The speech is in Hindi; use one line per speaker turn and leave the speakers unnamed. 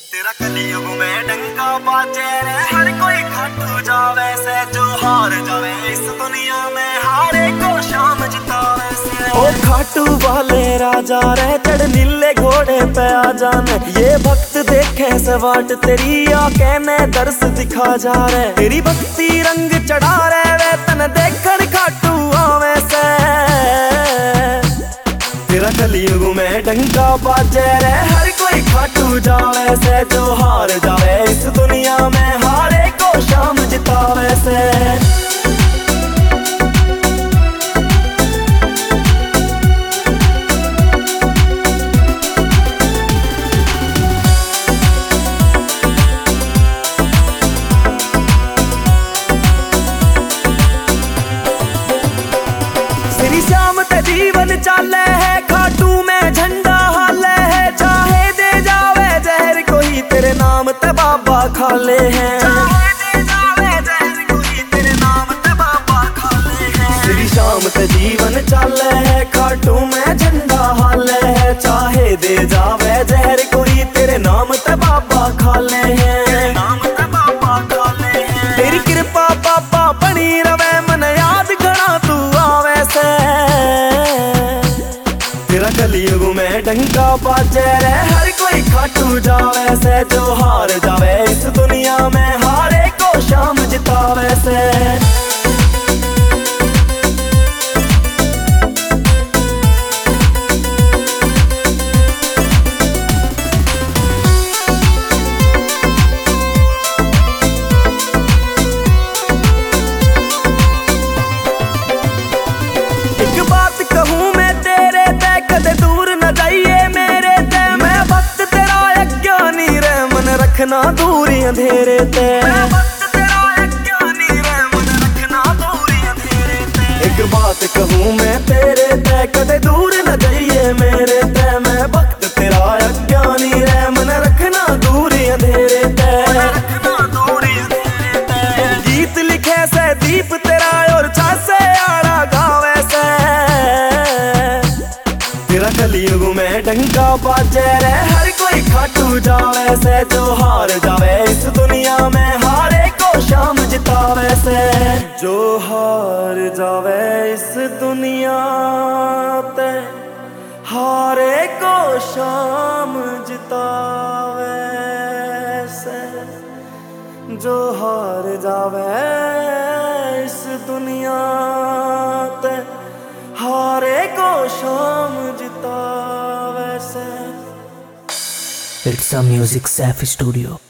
तेरा कलयुग में डंका बाजे रे, हर कोई खाटू जावे से, जो हार जावे इस दुनिया में हारे को शाम जितावे से। ओ खाटू वाले राजा रे, चढ़ नीले घोड़े पे आ जाने, ये भक्त देखे से बाट तेरी आके में दर्श दिखा जा रे। तेरी भक्ति रंग चढ़ा रे वे, तन देखन खाटू आवे से। तेरा कलयुग में डंका बाजे रे, हर कोई खाटू जावे से, जो हार जावे इस दुनिया में हारे को शाम जितावे से। श्री श्याम ते जीवन चाले है, खाटू में झंडा हाले है, चाहे दे जावे जहर कोई तेरे नाम ते बाबा खाले हैं। श्री श्याम ते जीवन चाले है, खाटू में झंडा हाले है, चाहे दे जावे जहर कोई तेरे नाम ते बाबा खाले हैं। तेरी कृपा बाबा बनी रवे, मन याद घना तू आवे से। तेरा कलयुग में डंका बाजे रे, हर कोई खाटू जावे से, जो हार जावे इस दुनिया में हारे को शाम जितावे से। एक बात कहूँ मैं तेरे ते, कदे दूर न जाइए मेरे ते, मैं भक्त तेरा अज्ञानी रे, मन रखना दूरी अंधेरे ते। एक बात कहूँ मैं तेरे ते, कदे दूर न जाइए मेरे ते, मैं भक्त तेरा अज्ञानी रे, मन रखना दूरी अंधेरे ते। गीत लिखे से दीप तेरा और छासे आड़ा गावे से। तेरा कलयुग में डंका बाजे रे, हर कोई खाटू जावे से, जो हार जावे इस दुनिया में हारे को शाम जितावे से। जो हार जावे इस दुनिया ते हारे को शाम जितावे से। जो हार जावे इस दुनिया ते हारे को शाम जितावे से।
It's a Music Safe Studio.